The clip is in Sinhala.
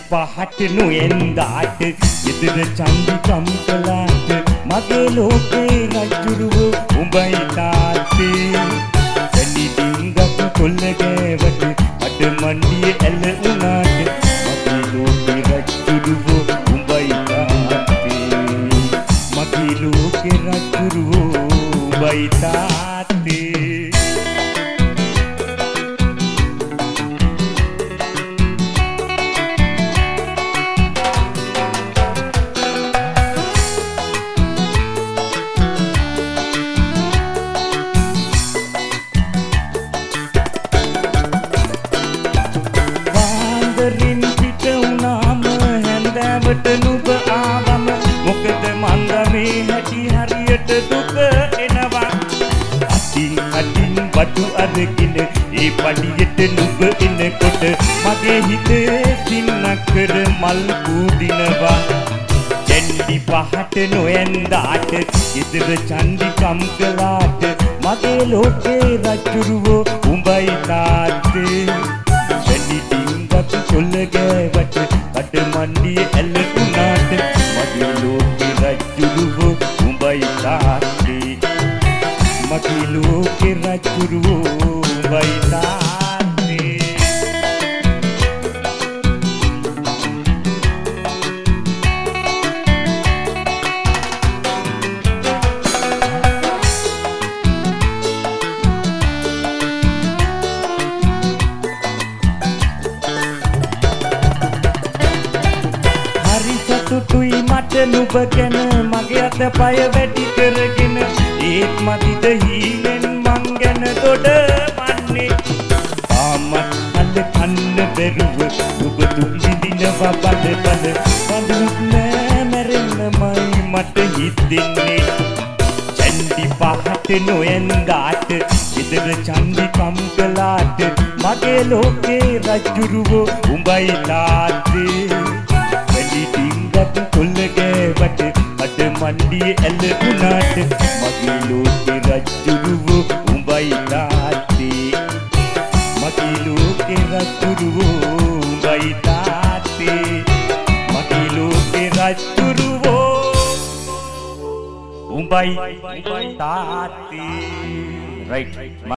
පහට නොඑන්දාට ඉදිර චන්දිකම් කළාට මගේ ලෝකේ රජුරුව උඹයි තාත්තේ වැනි ඩිංගක් කොල්ල ගෑවට අඩ මණ්ඩිය ඇල උනාට මගේ ලෝකේ රජුරුව උඹයි තාත්තේ මගේ ලෝකේ රජුරුව උඹයි තාත්තේ නුඹ ආවම මොකද මන්ද මේ හැටි හරියට දුක එනවා අතින් බඩු අරගෙන ඒ පඩියට නුඹ එනකොට මගේ හිතේ සින්නකර මල් කුඩිනවා චන්දි පහට නොඇන්දාට ඉදිර චන්දිකම් කළාට මගේ ලෝකේ රජුරුවෝ උඹයි තාත්තේ වැනි ඩිංගක් කොල්ල ගෑවට අඩ මණ්ඩිය ඇල උනාට මගේ ලෝකේ රජුරුවෝ උඹයි තාත්තේ මගේ ලෝකේ රජුරුවෝ උඹයි තාත්තේ සතුටුයි මට නුඹ ගැන මගේ අත පය වැඩි කරගෙන ඒත් මදිද හීනෙන් මං ගැන දොඩ වන්නේ ආමත් අල්ල කන්න බැරුව නුඹ දුක් විඳිනවා බඩ වඳුත් නෑ මැරෙන්නමයි මට හිතෙන්නේ චන්දි පහට නොඇන්දාට ඉදිර චන්දිකම් කළාට මගේ ලෝකේ රජුරුවෝ උඹයි තාත්තේ කොල්ල ගෑවට අඩ මණ්ඩිය ඇල උනාට මගේ ලෝකේ රජුරුවෝ උඹයි තාත්තේ මගේ ලෝකේ රජුරුවෝ උඹයි තාත්තේ මගේ ලෝකේ රජුරුවෝ උඹයි තාත්තේ රයිට්